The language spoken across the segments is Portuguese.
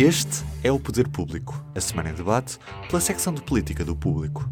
Este é o Poder Público, a semana em debate pela secção de política do Público.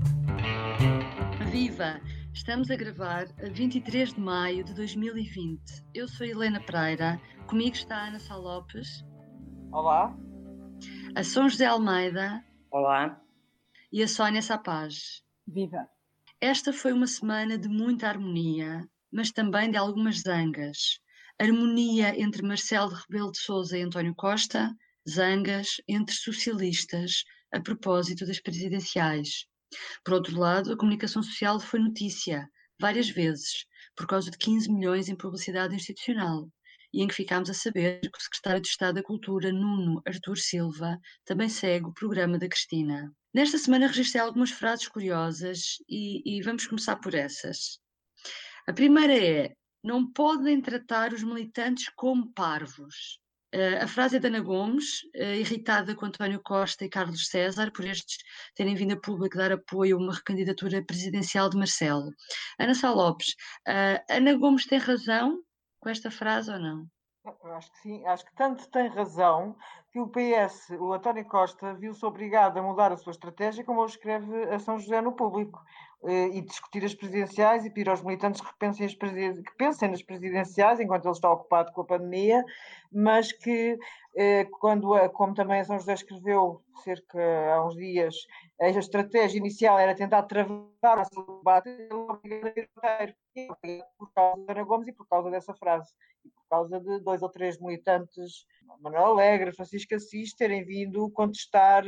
Viva! Estamos a gravar a 23 de maio de 2020. Eu sou Helena Pereira, comigo está a Ana Sá Lopes. Olá. A São José Almeida. Olá. E a Sónia Sapaz. Viva! Esta foi uma semana de muita harmonia, mas também de algumas zangas. Harmonia entre Marcelo Rebelo de Sousa e António Costa, zangas entre socialistas a propósito das presidenciais. Por outro lado, a comunicação social foi notícia, várias vezes, por causa de 15 milhões em publicidade institucional, e em que ficámos a saber que o secretário de Estado da Cultura, Nuno Artur Silva, também segue o programa da Cristina. Nesta semana registrei algumas frases curiosas e vamos começar por essas. A primeira é: não podem tratar os militantes como parvos. A frase é de Ana Gomes, irritada com António Costa e Carlos César por estes terem vindo a público dar apoio a uma recandidatura presidencial de Marcelo. Ana Sá Lopes, Ana Gomes tem razão com esta frase ou não? Eu acho que sim, acho que tanto tem razão que o PS, o António Costa, viu-se obrigado a mudar a sua estratégia, como ele escreve a São José no Público, e discutir as presidenciais e pedir aos militantes que pensem nas presidenciais enquanto ele está ocupado com a pandemia, mas que, como também a São José escreveu cerca há uns dias, a estratégia inicial era tentar travar o debate, ele obrigado a ir roteiro, por causa da Ana Gomes e por causa dessa frase. E por causa de 2 ou 3 militantes, Manuel Alegre, Francisco Assis, terem vindo contestar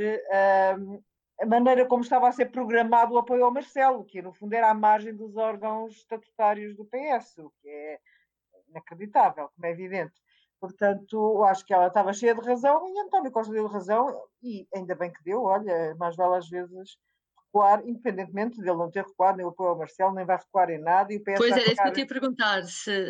a maneira como estava a ser programado o apoio ao Marcelo, que no fundo era à margem dos órgãos estatutários do PS, o que é inacreditável, como é evidente. Portanto, eu acho que ela estava cheia de razão e António Costa deu razão, e ainda bem que deu, olha, mais vale às vezes recuar, independentemente dele não ter recuado nem o apoio ao Marcelo, nem vai recuar em nada, e o PS pois vai era isso que eu ficar... te ia perguntar,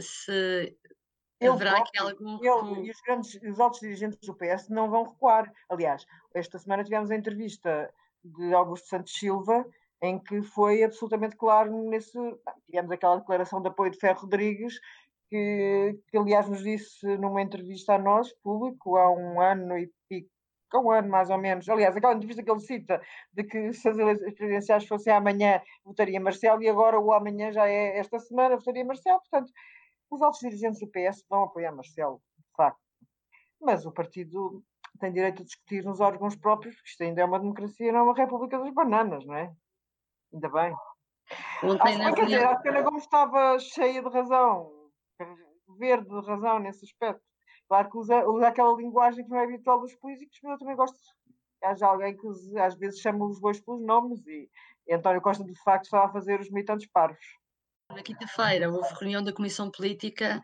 se Ele haverá aqui próprio, algum ele e os altos dirigentes do PS não vão recuar. Aliás, esta semana tivemos a entrevista de Augusto Santos Silva, em que foi absolutamente claro nesse... Tivemos aquela declaração de apoio de Ferro Rodrigues, que aliás nos disse numa entrevista a nós, público, há um ano e pico, há um ano mais ou menos, aliás, aquela entrevista que ele cita, de que se as eleições presidenciais fossem amanhã, votaria Marcelo, e agora o amanhã já é esta semana, votaria Marcelo. Portanto, os altos dirigentes do PS vão apoiar Marcelo, de facto. Mas o partido tem direito a discutir nos órgãos próprios, porque isto ainda é uma democracia, não é uma república das bananas, não é? Ainda bem. Quer dizer, acho que a Ana Gomes estava cheia de razão, verde de razão nesse aspecto. Claro que usa aquela linguagem que não é habitual dos políticos, mas eu também gosto que haja alguém que às vezes chama os bois pelos nomes, e António Costa de facto estava a fazer os militantes parvos. Na quinta-feira houve reunião da Comissão Política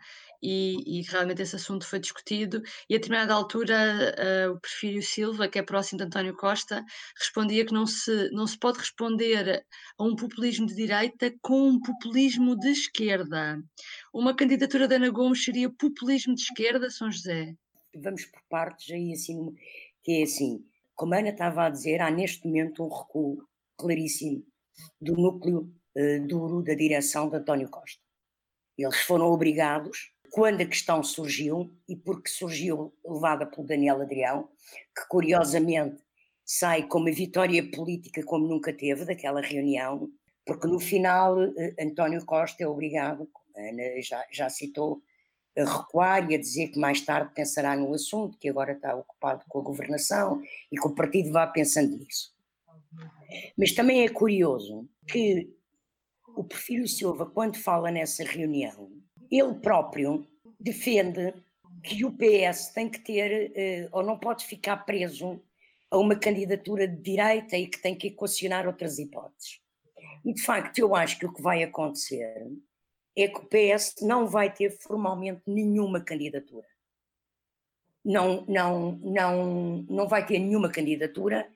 e realmente esse assunto foi discutido, e a determinada altura o Porfírio Silva, que é próximo de António Costa, respondia que não se pode responder a um populismo de direita com um populismo de esquerda. Uma candidatura de Ana Gomes seria populismo de esquerda, São José? Vamos por partes aí, assim, que é assim, como a Ana estava a dizer, há neste momento um recuo claríssimo do núcleo duro da direção de António Costa. Eles foram obrigados, quando a questão surgiu, e porque surgiu levada pelo Daniel Adrião, que curiosamente sai com uma vitória política como nunca teve daquela reunião, porque no final António Costa é obrigado, como a Ana já citou, a recuar e a dizer que mais tarde pensará no assunto, que agora está ocupado com a governação e que o partido vá pensando nisso. Mas também é curioso que o Porfírio Silva, quando fala nessa reunião, ele próprio defende que o PS tem que ter, ou não pode ficar preso a uma candidatura de direita e que tem que equacionar outras hipóteses. E de facto eu acho que o que vai acontecer é que o PS não vai ter formalmente nenhuma candidatura. Não vai ter nenhuma candidatura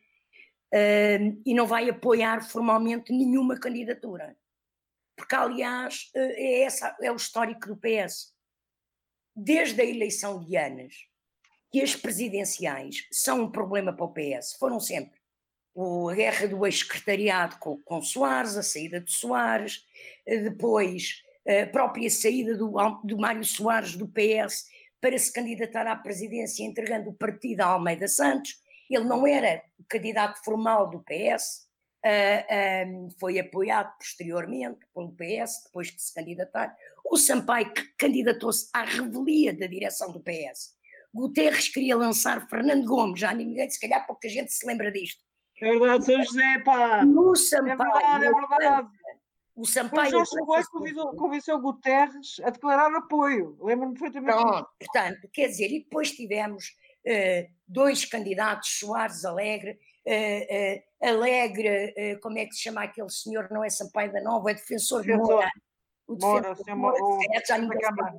e não vai apoiar formalmente nenhuma candidatura. Porque, aliás, é o histórico do PS. Desde a eleição de Anas, que as presidenciais são um problema para o PS, foram sempre. A guerra do ex-secretariado com Soares, a saída de Soares, depois a própria saída do Mário Soares do PS para se candidatar à presidência entregando o partido a Almeida Santos. Ele não era o candidato formal do PS, foi apoiado posteriormente pelo PS, depois que se candidatar. O Sampaio candidatou-se à revelia da direção do PS. Guterres queria lançar Fernando Gomes, já ninguém, se calhar pouca gente se lembra disto. É verdade, São José, pá! No Sampaio, É verdade. O Sampaio convenceu Guterres a declarar apoio. Lembro-me perfeitamente. Pronto, portanto, quer dizer, e depois tivemos 2 candidatos, Soares Alegre, como é que se chama aquele senhor, não é Sampaio da Nova, é Defensor de Moura. O Defensor de Moura, já ninguém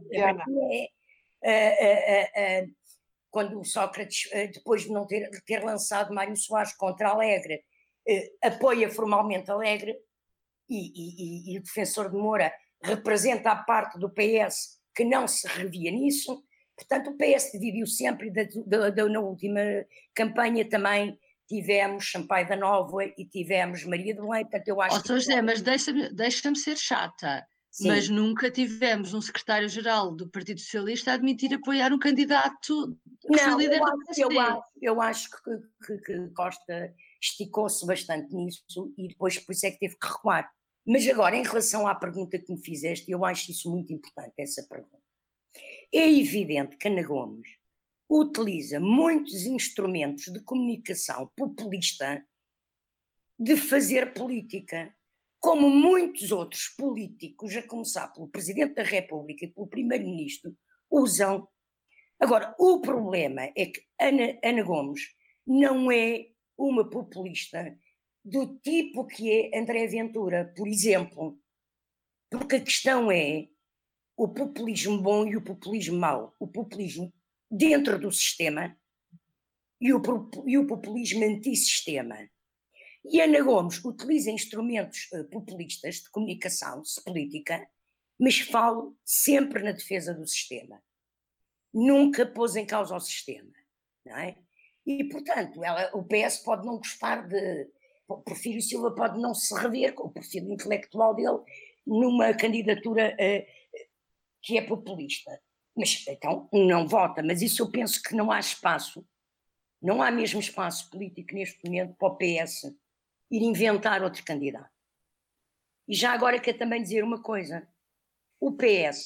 sabe. Quando o Sócrates, depois de não ter lançado Mário Soares contra Alegre, apoia formalmente Alegre, e o Defensor de Moura representa a parte do PS que não se revia nisso. Portanto, o PS dividiu sempre. Na última campanha também tivemos Sampaio da Nova e tivemos Maria de Belém. Portanto, eu acho São José, mas deixa-me ser chata. Sim. Mas nunca tivemos um secretário-geral do Partido Socialista a admitir apoiar um candidato que foi líder do PSD. Eu acho que Costa esticou-se bastante nisso e depois por isso é que teve que recuar. Mas agora, em relação à pergunta que me fizeste, eu acho isso muito importante, essa pergunta. É evidente que Ana Gomes utiliza muitos instrumentos de comunicação populista de fazer política, como muitos outros políticos, a começar pelo Presidente da República e pelo Primeiro-Ministro, usam. Agora, o problema é que Ana Gomes não é uma populista do tipo que é André Ventura, por exemplo, porque a questão é o populismo bom e o populismo mau, o populismo dentro do sistema e o populismo antissistema. E Ana Gomes utiliza instrumentos populistas de comunicação política, mas fala sempre na defesa do sistema. Nunca pôs em causa o sistema, não é? E, portanto, o PS pode não gostar de... O Porfírio Silva pode não se rever com o perfil intelectual dele numa candidatura que é populista. Mas, então, não vota. Mas isso eu penso que não há espaço, não há mesmo espaço político neste momento para o PS ir inventar outro candidato. E já agora quero também dizer uma coisa. O PS,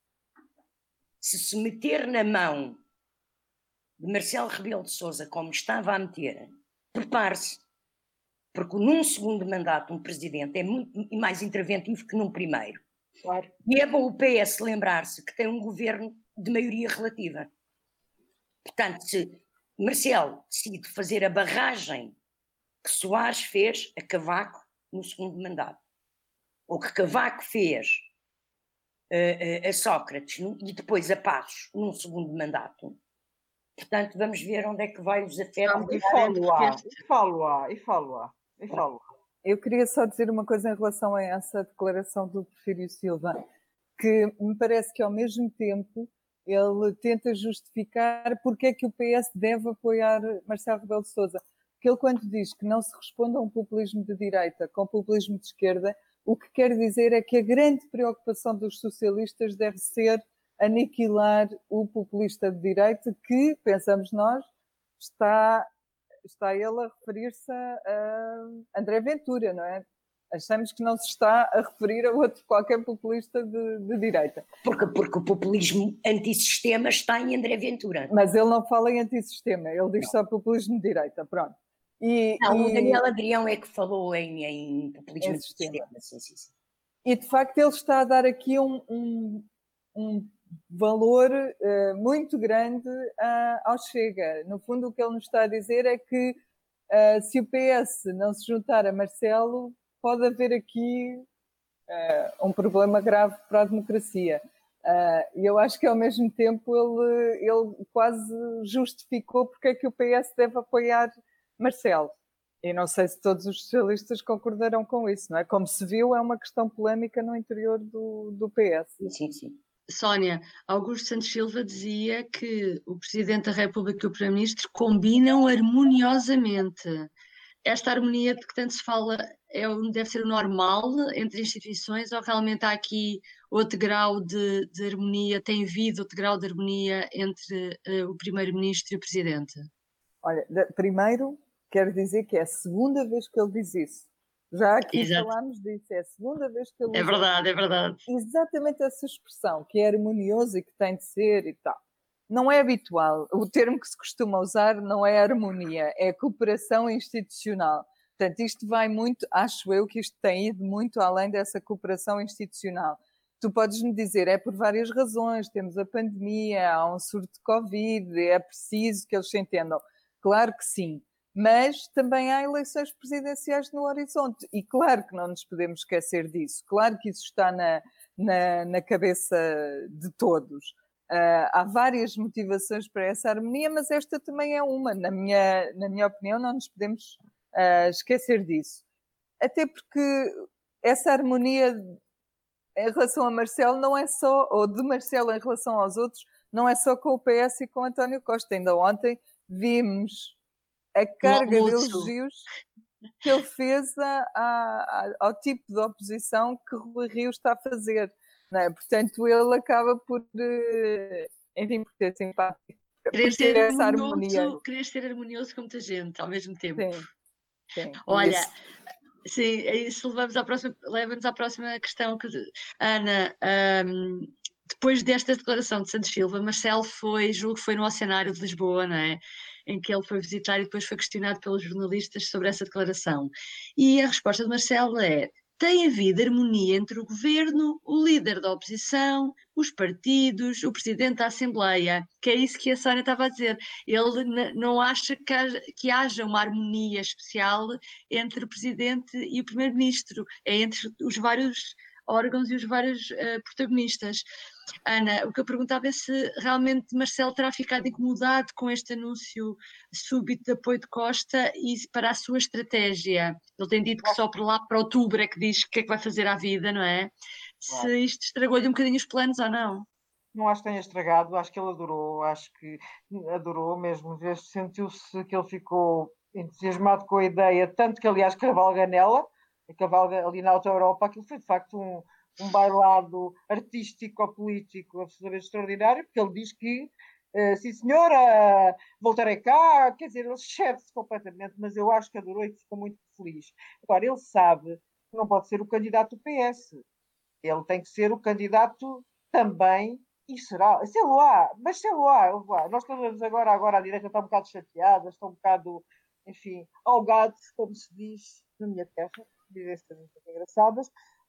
se meter na mão de Marcelo Rebelo de Sousa, como estava a meter, prepare-se, porque num segundo mandato um presidente é muito mais interventivo que num primeiro. Claro. E é bom o PS lembrar-se que tem um governo de maioria relativa. Portanto, se Marcelo decide fazer a barragem que Soares fez a Cavaco no segundo mandato, ou que Cavaco fez a Sócrates e depois a Passos num segundo mandato, portanto vamos ver onde é que vai os afetos. E falo-a. Eu queria só dizer uma coisa em relação a essa declaração do Porfírio Silva, que me parece que ao mesmo tempo ele tenta justificar porque é que o PS deve apoiar Marcelo Rebelo de Sousa. Porque ele, quando diz que não se responde a um populismo de direita com populismo de esquerda, o que quer dizer é que a grande preocupação dos socialistas deve ser aniquilar o populista de direita que, pensamos nós, está ele a referir-se a André Ventura, não é? Achamos que não se está a referir a outro qualquer populista de direita. Porque o populismo antissistema está em André Ventura. Mas ele não fala em antissistema, ele diz só populismo de direita, pronto. O Daniel Adrião é que falou em populismo de sistema. Sim. E de facto ele está a dar aqui um valor muito grande ao Chega. No fundo, o que ele nos está a dizer é que se o PS não se juntar a Marcelo, pode haver aqui um problema grave para a democracia. E eu acho que ao mesmo tempo ele quase justificou porque é que o PS deve apoiar Marcelo. E não sei se todos os socialistas concordarão com isso, não é? Como se viu, é uma questão polémica no interior do PS. Sim. Sónia, Augusto Santos Silva dizia que o Presidente da República e o Primeiro-Ministro combinam harmoniosamente. Esta harmonia de que tanto se fala deve ser o normal entre instituições, ou realmente há aqui outro grau de harmonia, tem havido outro grau de harmonia entre o Primeiro-Ministro e o Presidente? Olha, primeiro quero dizer que é a segunda vez que ele diz isso. Já aqui Exato. falámos disso, é a segunda vez que ele É verdade, é verdade. exatamente essa expressão, que é harmonioso e que tem de ser e tal. Não é habitual. O termo que se costuma usar não é harmonia, é cooperação institucional. Portanto, isto vai muito, acho eu que isto tem ido muito além dessa cooperação institucional. Tu podes-me dizer, é por várias razões, temos a pandemia, há um surto de Covid, é preciso que eles se entendam. Claro que sim, mas também há eleições presidenciais no horizonte e claro que não nos podemos esquecer disso, claro que isso está na cabeça de todos. Há várias motivações para essa harmonia, mas esta também é uma. Na minha opinião, não nos podemos esquecer disso. Até porque essa harmonia em relação a Marcelo não é só, ou de Marcelo em relação aos outros, não é só com o PS e com António Costa. Ainda ontem vimos a carga de elogios que ele fez ao tipo de oposição que Rui Rio está a fazer. Não é? Portanto, ele acaba por, enfim, por ter simpático. Querer ser harmonioso com muita gente ao mesmo tempo. Sim. Olha, sim, isso leva-nos à próxima questão. Ana, depois desta declaração de Santos Silva, Marcelo julgo que foi no Oceanário de Lisboa, não é? Em que ele foi visitar e depois foi questionado pelos jornalistas sobre essa declaração. E a resposta de Marcelo é: tem havido harmonia entre o governo, o líder da oposição, os partidos, o presidente da Assembleia, que é isso que a Sónia estava a dizer. Ele não acha que haja uma harmonia especial entre o presidente e o primeiro-ministro, é entre os vários órgãos e os vários protagonistas. Ana, o que eu perguntava é se realmente Marcelo terá ficado incomodado com este anúncio súbito de apoio de Costa e para a sua estratégia. Ele tem dito que só por lá para outubro é que diz o que é que vai fazer à vida, não é? Claro. Se isto estragou-lhe um bocadinho os planos ou não? Não acho que tenha estragado, acho que ele adorou, acho que adorou mesmo, sentiu-se que ele ficou entusiasmado com a ideia, tanto que aliás cavalga nela, cavalga ali na Alta Europa, aquilo foi de facto um bailado artístico-político absolutamente extraordinário, porque ele diz que sim senhora, voltarei cá, quer dizer, ele excede-se completamente, mas eu acho que adorou e ficou muito feliz. Agora, ele sabe que não pode ser o candidato do PS, ele tem que ser o candidato também, e será, se ele há, mas se ele há, nós estamos agora a direita está um bocado chateada, está um bocado, enfim, algado, como se diz na minha terra, dizem-se também engraçadas,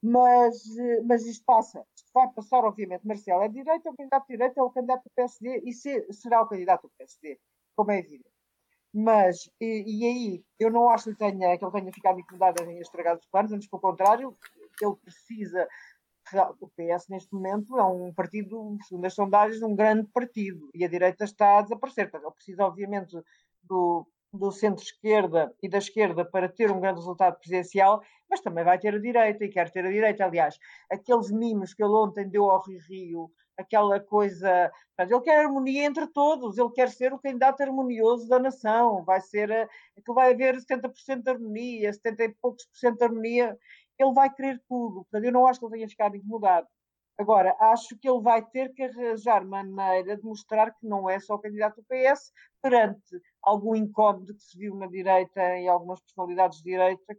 mas isto passa, isto vai passar, obviamente. Marcelo é direita, é o candidato de direita, é o candidato do PSD e será o candidato do PSD, como é evidente. Mas, e aí, eu não acho que ele tenha ficado incomodado em estragar os planos, antes pelo contrário, ele precisa. O PS neste momento é um partido, segundo as sondagens, um grande partido e a direita está a desaparecer. Ele precisa, obviamente, do centro-esquerda e da esquerda para ter um grande resultado presidencial, mas também vai ter a direita e quer ter a direita. Aliás, aqueles mimos que ele ontem deu ao Rio, aquela coisa. Ele quer harmonia entre todos, ele quer ser o candidato harmonioso da nação. Vai haver 70% de harmonia, 70 e poucos por cento de harmonia. Ele vai querer tudo. Portanto, eu não acho que ele tenha ficado incomodado. Agora, acho que ele vai ter que arranjar maneira de mostrar que não é só o candidato do PS perante algum incómodo que se viu na direita e algumas personalidades de direita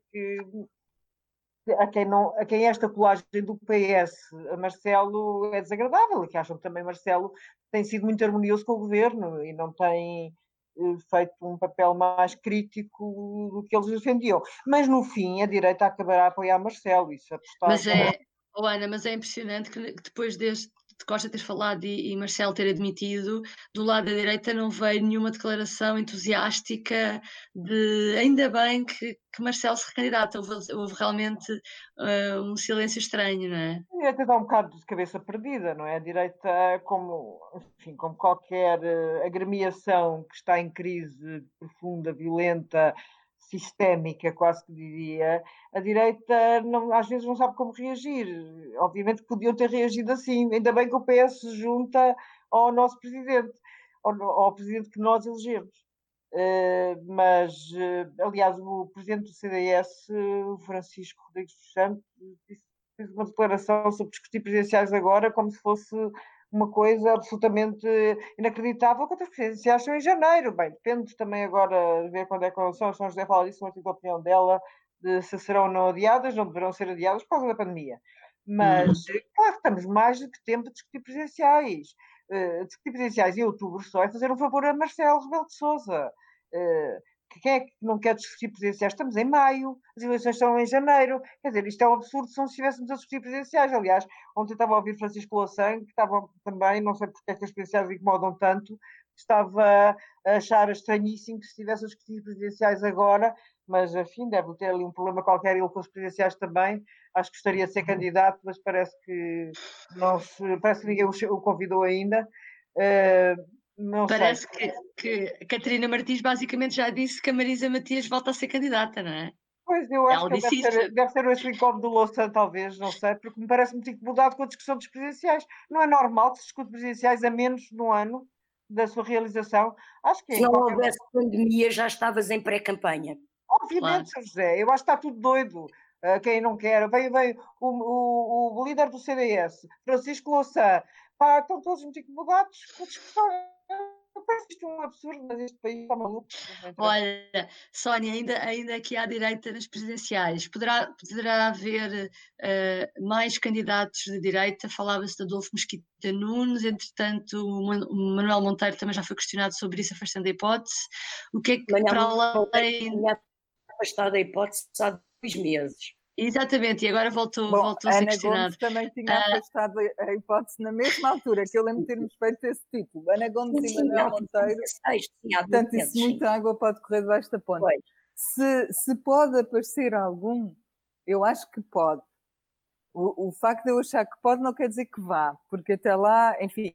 a quem esta colagem do PS a Marcelo é desagradável e que acham que também Marcelo tem sido muito harmonioso com o governo e não tem feito um papel mais crítico do que eles defendiam. Mas, no fim, a direita acabará a apoiar Marcelo. Isso Ana, mas é impressionante que depois de Costa ter falado e Marcelo ter admitido, do lado da direita não veio nenhuma declaração entusiástica de ainda bem que Marcelo se recandidata. Houve realmente um silêncio estranho, não é? A direita dá um bocado de cabeça perdida, não é? A direita, como qualquer agremiação que está em crise profunda, violenta, sistémica, quase que diria, a direita às vezes não sabe como reagir. Obviamente que podiam ter reagido assim. Ainda bem que o PS se junta ao nosso presidente, ao presidente que nós elegemos. Aliás, o presidente do CDS, o Francisco Rodrigues dos Santos, fez uma declaração sobre discutir presidenciais agora como se fosse uma coisa absolutamente inacreditável, quando as presidenciais são em janeiro. Bem, depende também agora de ver quando é que são. São José fala disso, não tive a opinião dela, de se serão ou não adiadas, não deverão ser adiadas por causa da pandemia. Mas, claro, que estamos mais do que tempo de discutir presidenciais. Discutir presidenciais em outubro só é fazer um favor a Marcelo Rebelo de Sousa. Quem é que não quer discutir presidenciais? Estamos em maio, as eleições são em janeiro. Quer dizer, isto é um absurdo se não estivéssemos a discutir presidenciais. Aliás, ontem estava a ouvir Francisco Louçã, que estava também, não sei porque é que as presidenciais incomodam tanto, estava a achar estranhíssimo que se estivesse a discutir presidenciais agora, mas, enfim, deve ter ali um problema qualquer, ele com os presidenciais também. Acho que gostaria de ser candidato, mas parece que ninguém o convidou ainda. Não Parece sei. que a Catarina Martins basicamente já disse que a Marisa Matias volta a ser candidata, não é? Pois, eu acho Ela que disse isso. deve ser esse o incómodo do Louçã, talvez, não sei, porque me parece muito incomodado com a discussão dos presidenciais. Não é normal que se discute presidenciais a menos de um ano da sua realização. Acho que Se não houvesse pandemia, já estavas em pré-campanha. obviamente, Sr. José, eu acho que está tudo doido. Quem não quer, veio o líder do CDS, Francisco Louçã, pá, estão todos muito incomodados com a discussão. Parece isto um absurdo, mas este país está maluco. Olha, Sónia, ainda aqui à direita nas presidenciais, poderá haver mais candidatos de direita? Falava-se de Adolfo Mesquita Nunes, entretanto, o Manuel Monteiro também já foi questionado sobre isso, afastando a hipótese. O que é que, para além. Afastado a hipótese há 2 meses. Exatamente, e agora voltou a ser Ana questionado. Gomes também tinha afastado a hipótese na mesma altura, que eu lembro de termos feito esse título. Ana Gomes e Manuel Monteiro. Portanto, isso muita água pode correr debaixo da ponte. Se pode aparecer algum, eu acho que pode. O facto de eu achar que pode não quer dizer que vá, porque até lá, enfim,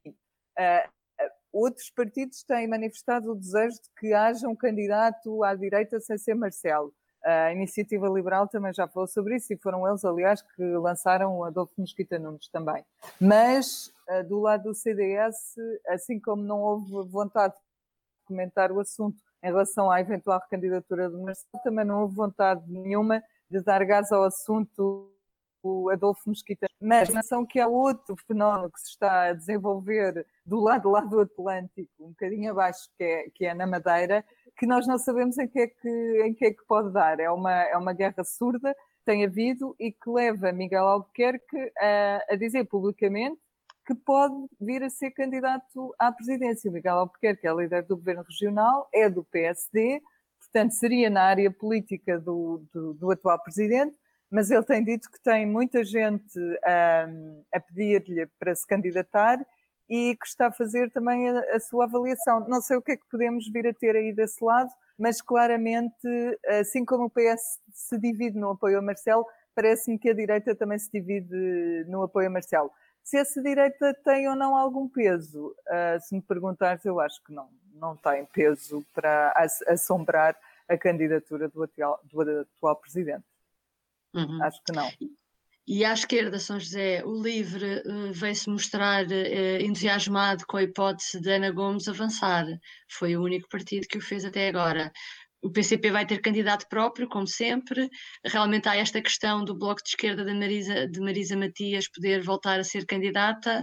outros partidos têm manifestado o desejo de que haja um candidato à direita sem ser Marcelo. A Iniciativa Liberal também já falou sobre isso e foram eles, aliás, que lançaram o Adolfo Mesquita Nunes também. Mas, do lado do CDS, assim como não houve vontade de comentar o assunto em relação à eventual recandidatura do Marcelo, também não houve vontade nenhuma de dar gás ao assunto o Adolfo Mesquita. Mas atenção que há outro fenómeno que se está a desenvolver do lado do Atlântico, um bocadinho abaixo, que é na Madeira, que nós não sabemos em que é que pode dar. É uma guerra surda que tem havido e que leva Miguel Albuquerque a dizer publicamente que pode vir a ser candidato à presidência. Miguel Albuquerque é líder do governo regional, é do PSD, portanto seria na área política do atual presidente, mas ele tem dito que tem muita gente a pedir-lhe para se candidatar e que está a fazer também a sua avaliação. Não sei o que é que podemos vir a ter aí desse lado, mas claramente, assim como o PS se divide no apoio a Marcelo, parece-me que a direita também se divide no apoio a Marcelo. Se essa direita tem ou não algum peso, se me perguntares, eu acho que não tem peso para assombrar a candidatura do atual presidente. Uhum. Acho que não. E à esquerda, São José, o LIVRE veio-se mostrar entusiasmado com a hipótese de Ana Gomes avançar. Foi o único partido que o fez até agora. O PCP vai ter candidato próprio, como sempre. Realmente há esta questão do Bloco de Esquerda de Marisa Matias poder voltar a ser candidata.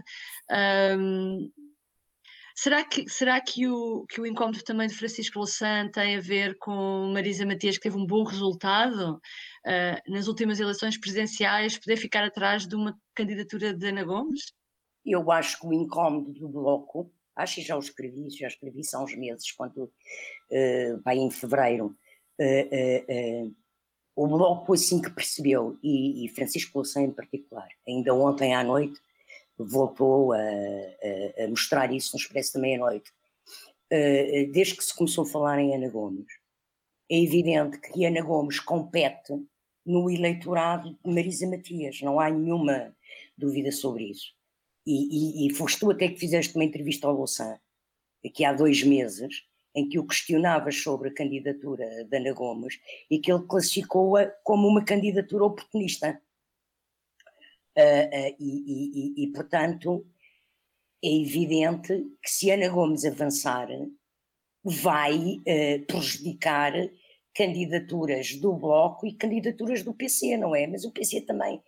Será que o incómodo também de Francisco Louçã tem a ver com Marisa Matias, que teve um bom resultado nas últimas eleições presidenciais, poder ficar atrás de uma candidatura de Ana Gomes? Eu acho que o incómodo do Bloco, acho que já escrevi há uns meses, quando vai em fevereiro, o Bloco assim que percebeu, e Francisco Louçã em particular, ainda ontem à noite, voltou a mostrar isso no Expresso da Meia-Noite. Desde que se começou a falar em Ana Gomes, é evidente que Ana Gomes compete no eleitorado de Marisa Matias, não há nenhuma dúvida sobre isso. E foste tu até que fizeste uma entrevista ao Louçã, aqui há 2 meses, em que o questionavas sobre a candidatura de Ana Gomes e que ele classificou-a como uma candidatura oportunista. Portanto, é evidente que se Ana Gomes avançar, vai prejudicar candidaturas do Bloco e candidaturas do PC, não é? Mas o PC também...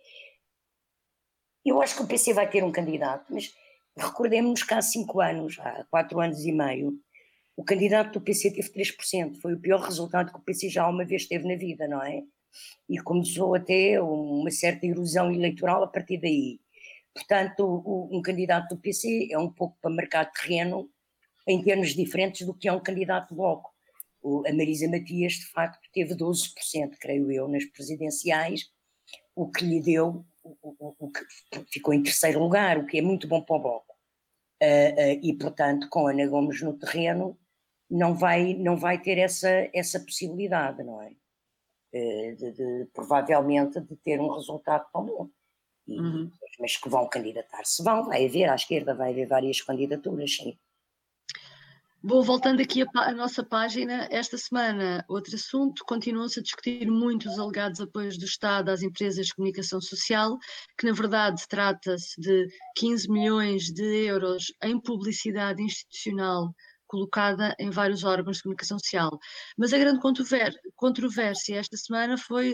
Eu acho que o PC vai ter um candidato, mas recordemos que há 5 anos, há 4 anos e meio, o candidato do PC teve 3%. Foi o pior resultado que o PC já uma vez teve na vida, não é? E começou até uma certa erosão eleitoral a partir daí. Portanto, um candidato do PC é um pouco para marcar terreno em termos diferentes do que é um candidato do Bloco. A Marisa Matias, de facto, teve 12%, creio eu, nas presidenciais, o que lhe deu, o que ficou em terceiro lugar, o que é muito bom para o Bloco. E, portanto, com Ana Gomes no terreno, não vai ter essa possibilidade, não é? Provavelmente de ter um resultado tão bom. Mas que vão candidatar-se, vai haver, à esquerda vai haver várias candidaturas, sim. Bom, voltando aqui à nossa página, esta semana, outro assunto, continuam-se a discutir muito os alegados apoios do Estado às empresas de comunicação social, que na verdade trata-se de 15 milhões de euros em publicidade institucional colocada em vários órgãos de comunicação social. Mas a grande controvérsia esta semana foi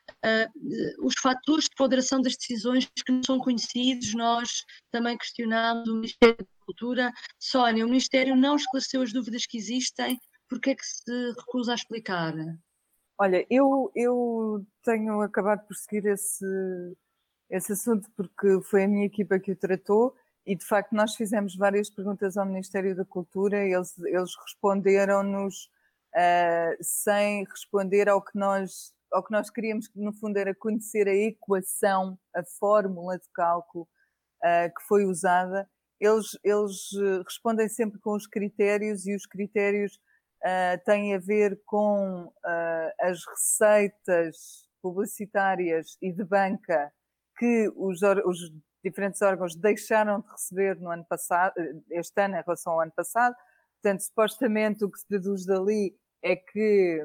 os fatores de ponderação das decisões que não são conhecidos. Nós também questionámos o Ministério da Cultura. Sónia, o Ministério não esclareceu as dúvidas que existem, porque é que se recusa a explicar? Olha, eu tenho acabado por seguir esse assunto porque foi a minha equipa que o tratou e, de facto, nós fizemos várias perguntas ao Ministério da Cultura e eles responderam-nos sem responder ao que nós queríamos, que no fundo era conhecer a equação, a fórmula de cálculo que foi usada. Eles respondem sempre com os critérios e os critérios têm a ver com as receitas publicitárias e de banca que os diferentes órgãos deixaram de receber no ano passado, este ano em relação ao ano passado. Portanto, supostamente o que se deduz dali é que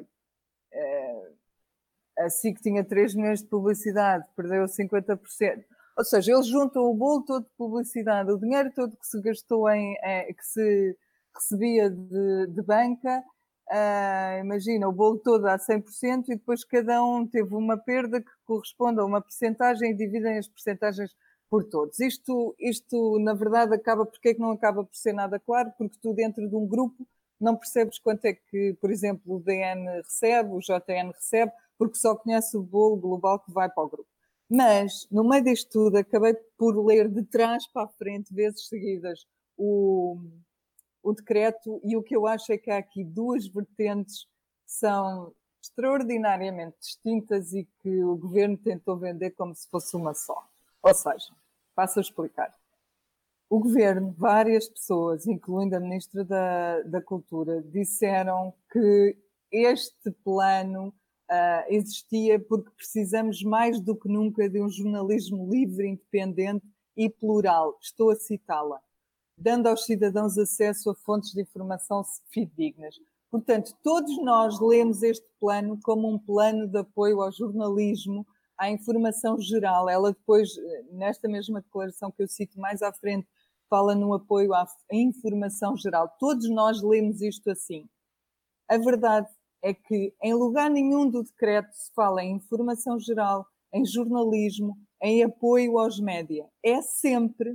a SIC tinha 3 milhões de publicidade, perdeu 50%. Ou seja, eles juntam o bolo todo de publicidade, o dinheiro todo que se gastou que se recebia de banca, imagina, o bolo todo a 100% e depois cada um teve uma perda que corresponde a uma percentagem e dividem as percentagens por todos. Isto na verdade, porque é que não acaba por ser nada claro? Porque tu dentro de um grupo não percebes quanto é que, por exemplo, o DN recebe, o JN recebe, porque só conhece o bolo global que vai para o grupo. Mas, no meio disto tudo, acabei por ler de trás para a frente, vezes seguidas, o decreto, e o que eu acho é que há aqui 2 vertentes que são extraordinariamente distintas e que o governo tentou vender como se fosse uma só. Ou seja, passo a explicar. O governo, várias pessoas, incluindo a Ministra da Cultura, disseram que este plano existia porque precisamos mais do que nunca de um jornalismo livre, independente e plural. Estou a citá-la. Dando aos cidadãos acesso a fontes de informação fidedignas. Portanto, todos nós lemos este plano como um plano de apoio ao jornalismo, à informação geral. Ela depois, nesta mesma declaração que eu cito mais à frente, fala no apoio à informação geral. Todos nós lemos isto assim. A verdade é que em lugar nenhum do decreto se fala em informação geral, em jornalismo, em apoio aos média. É sempre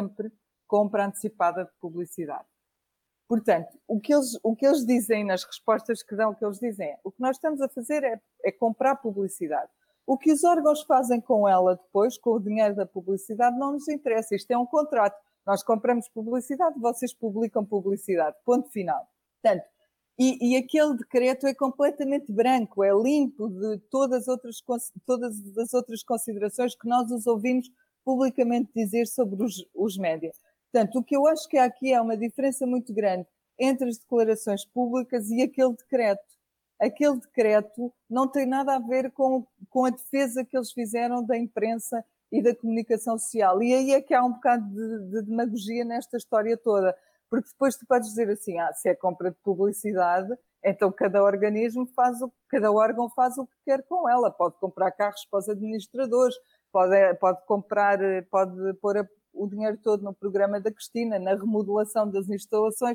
compra antecipada de publicidade. Portanto, o que eles dizem nas respostas que dão, o que eles dizem é: o que nós estamos a fazer é comprar publicidade. O que os órgãos fazem com ela depois, com o dinheiro da publicidade, não nos interessa. Isto é um contrato. Nós compramos publicidade, vocês publicam publicidade. Ponto final. Portanto, e aquele decreto é completamente branco, é limpo de todas as outras considerações que nós os ouvimos publicamente dizer sobre os média. Portanto, o que eu acho que há aqui é uma diferença muito grande entre as declarações públicas e aquele decreto. Aquele decreto não tem nada a ver com a defesa que eles fizeram da imprensa e da comunicação social. E aí é que há um bocado de demagogia nesta história toda. Porque depois tu podes dizer assim, se é compra de publicidade, então cada órgão faz o que quer com ela. Pode comprar carros para os administradores, pode pôr o dinheiro todo no programa da Cristina, na remodelação das instalações.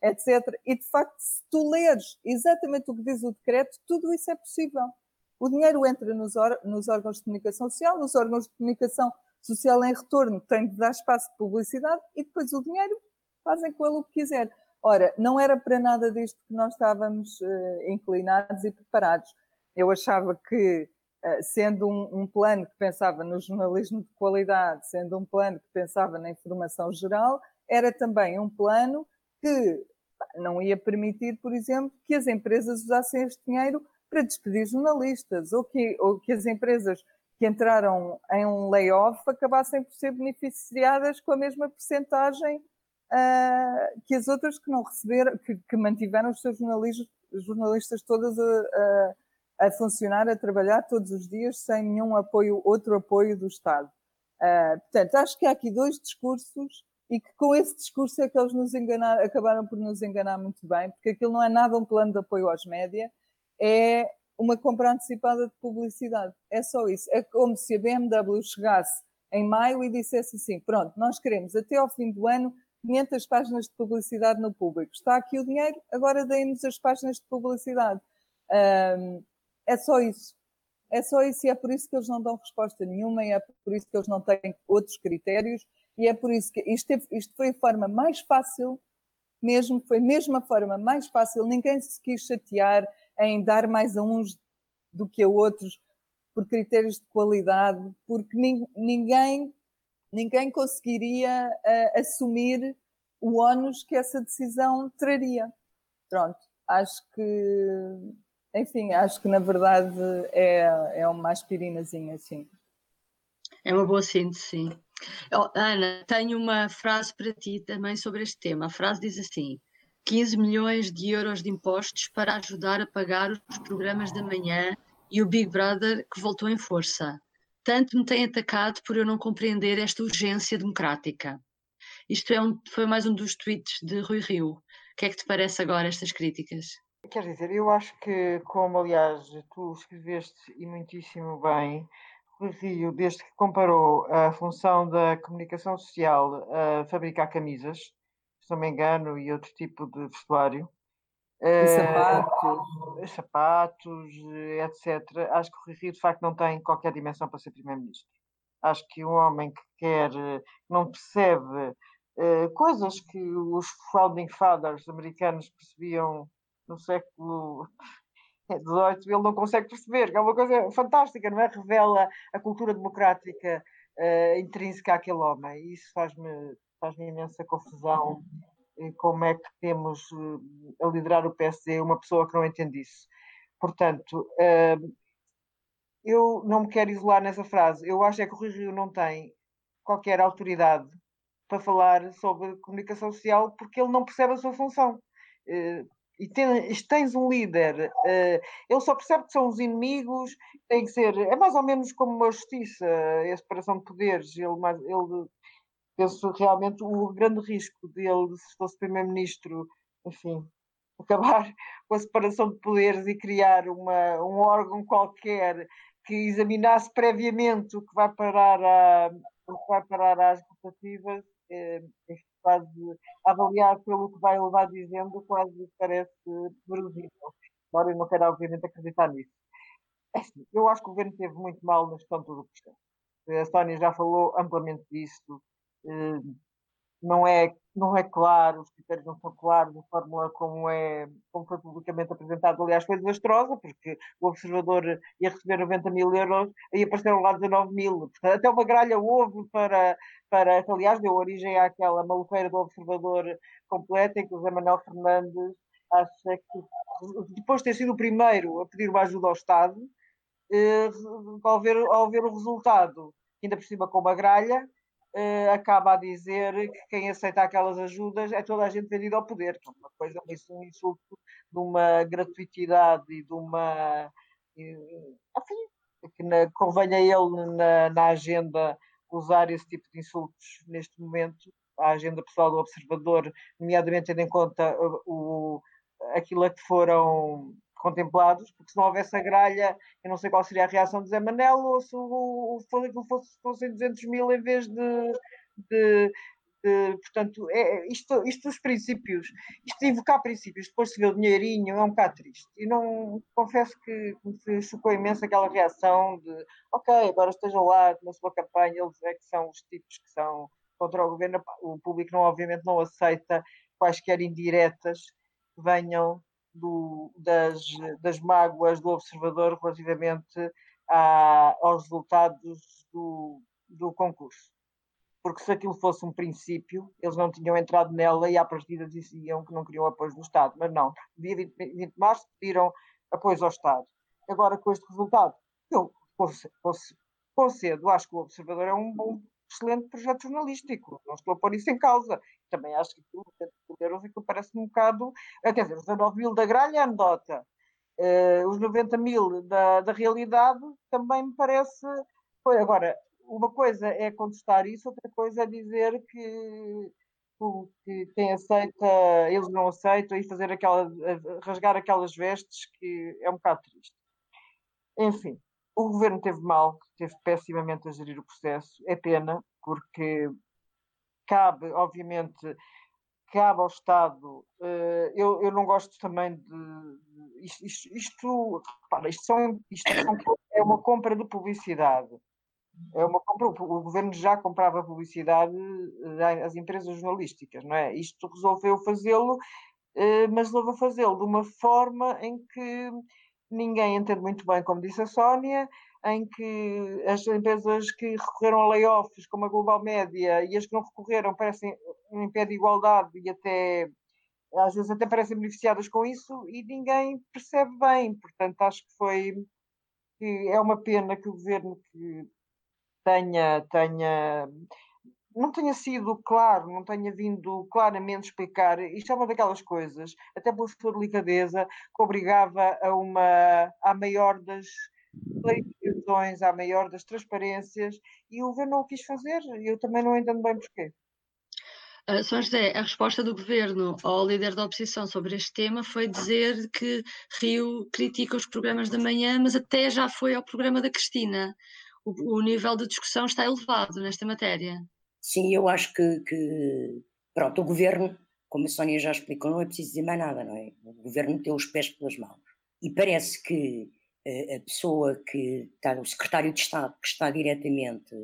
etc. E, de facto, se tu leres exatamente o que diz o decreto, tudo isso é possível. O dinheiro entra nos órgãos de comunicação social, os órgãos de comunicação social em retorno têm de dar espaço de publicidade e depois o dinheiro fazem com ele o que quiser. Ora, não era para nada disto que nós estávamos inclinados e preparados. Eu achava que, sendo um plano que pensava no jornalismo de qualidade, sendo um plano que pensava na informação geral, era também um plano que não ia permitir, por exemplo, que as empresas usassem este dinheiro para despedir jornalistas, ou que as empresas que entraram em um layoff acabassem por ser beneficiadas com a mesma percentagem que as outras que não receberam, que mantiveram os seus jornalistas todas a funcionar, a trabalhar todos os dias sem nenhum outro apoio do Estado. Portanto, acho que há aqui dois discursos e que com esse discurso é que eles acabaram por nos enganar muito bem, porque aquilo não é nada um plano de apoio aos média, é uma compra antecipada de publicidade. É só isso. É como se a BMW chegasse em maio e dissesse assim, pronto, nós queremos até ao fim do ano 500 páginas de publicidade no público. Está aqui o dinheiro, agora deem-nos as páginas de publicidade. É só isso. É só isso e é por isso que eles não dão resposta nenhuma e é por isso que eles não têm outros critérios e é por isso que isto foi a forma mais fácil mesmo, foi mesmo a forma mais fácil, ninguém se quis chatear em dar mais a uns do que a outros por critérios de qualidade, porque ninguém conseguiria assumir o ónus que essa decisão traria. Pronto, acho que na verdade é uma aspirinazinha, assim. É uma boa síntese, sim. Ana, tenho uma frase para ti também sobre este tema. A frase diz assim: 15 milhões de euros de impostos para ajudar a pagar os programas da manhã e o Big Brother que voltou em força. Tanto me tem atacado por eu não compreender esta urgência democrática. Isto foi mais um dos tweets de Rui Rio. O que é que te parece agora estas críticas? Quer dizer, eu acho que, como aliás tu escreveste e muitíssimo bem, Rui Rio, desde que comparou a função da comunicação social a fabricar camisas, se não me engano, e outro tipo de vestuário, E sapatos, etc. Acho que o Rui Rio, de facto, não tem qualquer dimensão para ser primeiro-ministro. Acho que um homem que não percebe coisas que os founding fathers americanos percebiam no século XVIII, ele não consegue perceber, que é uma coisa fantástica, não é? Revela a cultura democrática intrínseca àquele homem. E isso faz-me imensa confusão. Como é que temos a liderar o PSD uma pessoa que não entende isso? Portanto, eu não me quero isolar nessa frase. Eu acho é que o Rui Rio não tem qualquer autoridade para falar sobre comunicação social porque ele não percebe a sua função. E tens um líder, ele só percebe que são os inimigos, tem que ser, é mais ou menos como uma justiça, a separação de poderes. Ele penso realmente o grande risco dele, se fosse primeiro-ministro, enfim, acabar com a separação de poderes e criar um órgão qualquer que examinasse previamente o que vai parar às rotativas, quase avaliar pelo que vai levar dizendo, quase parece verosímil. Embora eu não quero, obviamente, acreditar nisso. Assim, eu acho que o governo teve muito mal na gestão de todo o processo. A Sónia já falou amplamente disso. Não é claro, os critérios não são claros, a fórmula como foi publicamente apresentado, aliás, foi desastrosa, porque o Observador ia receber 90 mil euros e apareceram lá 19 mil. Portanto, até uma gralha houve para, aliás, deu origem àquela maluqueira do Observador completa, em que o José Manuel Fernandes acha que, depois de ter sido o primeiro a pedir uma ajuda ao Estado, ao ver o resultado, ainda por cima com uma gralha, acaba a dizer que quem aceita aquelas ajudas é toda a gente vendida ao poder, que é uma coisa, um insulto de uma gratuitidade e de uma... Enfim, que convém a ele na agenda usar esse tipo de insultos neste momento, a agenda pessoal do Observador, nomeadamente tendo em conta aquilo a que foram contemplados, porque se não houvesse a gralha, eu não sei qual seria a reação de Zé Manel, ou se fossem 200 mil em vez de Portanto, isto dos princípios, isto de invocar princípios, depois se vê o dinheirinho, é um bocado triste. E não, confesso que me chocou imenso aquela reação de ok, agora estejam lá na sua campanha, eles é que são os tipos que são contra o governo. O público obviamente não aceita quaisquer indiretas que venham das mágoas do observador relativamente aos resultados do concurso. Porque se aquilo fosse um princípio, eles não tinham entrado nela e à partida diziam que não queriam apoio do Estado. Mas não, dia 20 de março pediram apoio ao Estado. Agora, com este resultado, eu concedo, acho que o Observador é um excelente projeto jornalístico, não estou a pôr isso em causa. Também acho que aquilo parece-me um bocado, quer dizer, os 19 mil da gralha é anedota, os 90 mil da realidade também me parece. Agora, uma coisa é contestar isso, outra coisa é dizer que quem aceita, eles não aceitam, e fazer rasgar aquelas vestes, que é um bocado triste. Enfim, o governo teve pessimamente a gerir o processo, é pena, porque obviamente, cabe ao Estado. Eu não gosto também de. Isto é uma compra de publicidade. O governo já comprava publicidade às empresas jornalísticas, não é? Isto resolveu fazê-lo, mas resolveu fazê-lo de uma forma em que ninguém entende muito bem, como disse a Sónia, em que as empresas que recorreram a layoffs, como a Global Média, e as que não recorreram, parecem em pé de igualdade e até às vezes até parecem beneficiadas com isso, e ninguém percebe bem. Portanto, acho que é uma pena que o governo que não tenha sido claro, não tenha vindo claramente explicar. Isto é uma daquelas coisas, até pela sua delicadeza, que obrigava à maior das clarificações, à maior das transparências, e o governo não o quis fazer. Eu também não entendo bem porquê. São José, a resposta do governo ao líder da oposição sobre este tema foi dizer que Rio critica os programas da manhã, mas até já foi ao programa da Cristina. O nível de discussão está elevado nesta matéria. Sim, eu acho que pronto, o governo, como a Sónia já explicou, não é preciso dizer mais nada, não é? O governo meteu os pés pelas mãos. E parece que a pessoa que está, o secretário de Estado, que está diretamente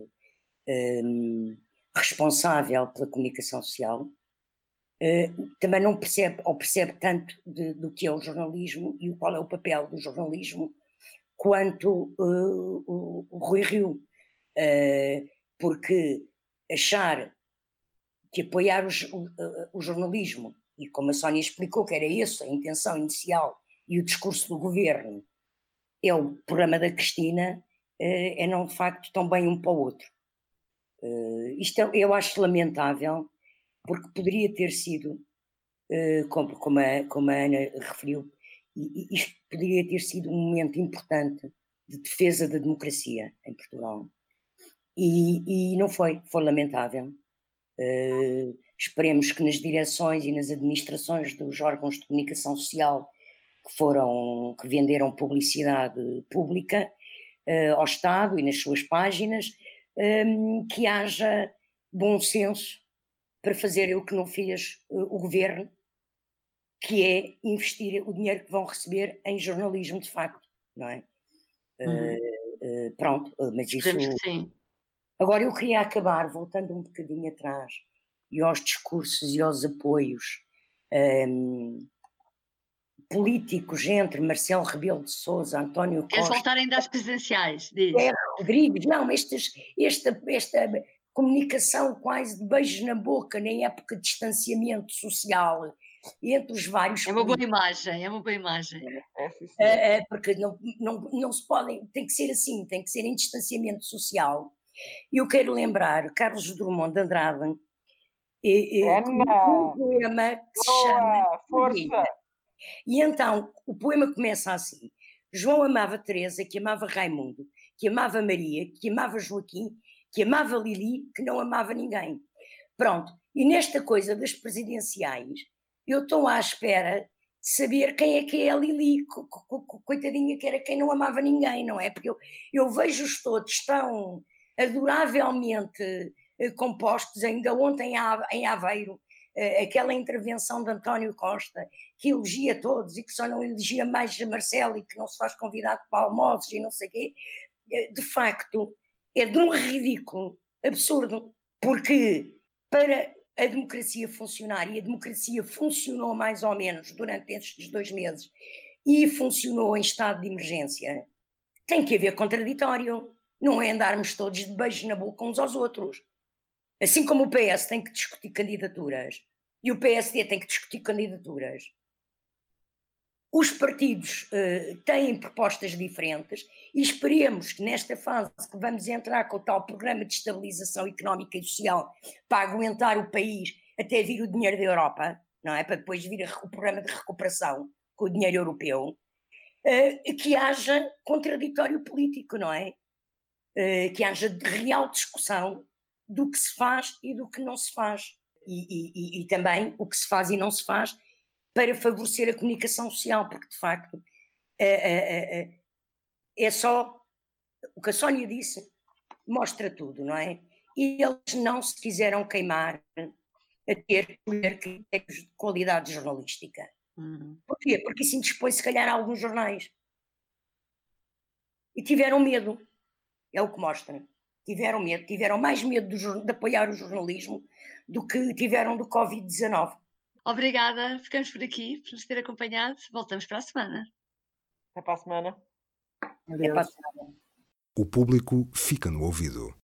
responsável pela comunicação social, também não percebe, ou percebe tanto do que é o jornalismo e qual é o papel do jornalismo, quanto o Rui Rio. Porque achar que apoiar o jornalismo, e como a Sónia explicou que era essa a intenção inicial e o discurso do governo, é o programa da Cristina, é não de facto tão bem um para o outro. Isto eu acho lamentável, porque poderia ter sido, como a Ana referiu, isto poderia ter sido um momento importante de defesa da democracia em Portugal. E não foi lamentável. Esperemos que nas direções e nas administrações dos órgãos de comunicação social que venderam publicidade pública ao Estado e nas suas páginas, que haja bom senso para fazer o que não fez o governo, que é investir o dinheiro que vão receber em jornalismo de facto, não é? Pronto, mas isso... Esperemos que sim. Agora eu queria acabar voltando um bocadinho atrás e aos discursos e aos apoios políticos entre Marcelo Rebelo de Sousa, António Costa... Queres voltar ainda às presidenciais? Diz. Rodrigues, não, esta comunicação quase de beijos na boca na época de distanciamento social entre os vários... É uma boa imagem, é uma boa imagem. Porque não se podem, tem que ser assim, tem que ser em distanciamento social. E eu quero lembrar Carlos Drummond de Andrade, um poema que se chama Força! E então o poema começa assim: João amava Teresa, que amava Raimundo, que amava Maria, que amava Joaquim, que amava Lili, que não amava ninguém. Pronto, e nesta coisa das presidenciais, eu estou à espera de saber quem é que é a Lili, coitadinha, que era quem não amava ninguém, não é? Porque eu vejo-os todos tão adoravelmente compostos, ainda ontem em Aveiro, aquela intervenção de António Costa, que elogia todos e que só não elogia mais a Marcelo e que não se faz convidado para almoços e não sei o quê, de facto é de um ridículo absurdo, porque para a democracia funcionar, e a democracia funcionou mais ou menos durante estes 2 meses, e funcionou em estado de emergência, tem que haver contraditório, não é andarmos todos de beijos na boca uns aos outros. Assim como o PS tem que discutir candidaturas e o PSD tem que discutir candidaturas, os partidos têm propostas diferentes e esperemos que nesta fase que vamos entrar com o tal programa de estabilização económica e social para aguentar o país até vir o dinheiro da Europa, não é? Para depois vir o programa de recuperação com o dinheiro europeu, que haja contraditório político, não é? Que haja real discussão do que se faz e do que não se faz. E também o que se faz e não se faz para favorecer a comunicação social, porque de facto é só o que a Sónia disse, mostra tudo, não é? E eles não se quiseram queimar a ter critérios de qualidade jornalística. Porquê? Porque isso indispõe se calhar a alguns jornais. E tiveram medo, é o que mostra. Tiveram medo, tiveram mais medo de apoiar o jornalismo do que tiveram do Covid-19. Obrigada, ficamos por aqui, por nos ter acompanhado. Voltamos para a semana. Até para a semana. Até para a semana. O público fica no ouvido.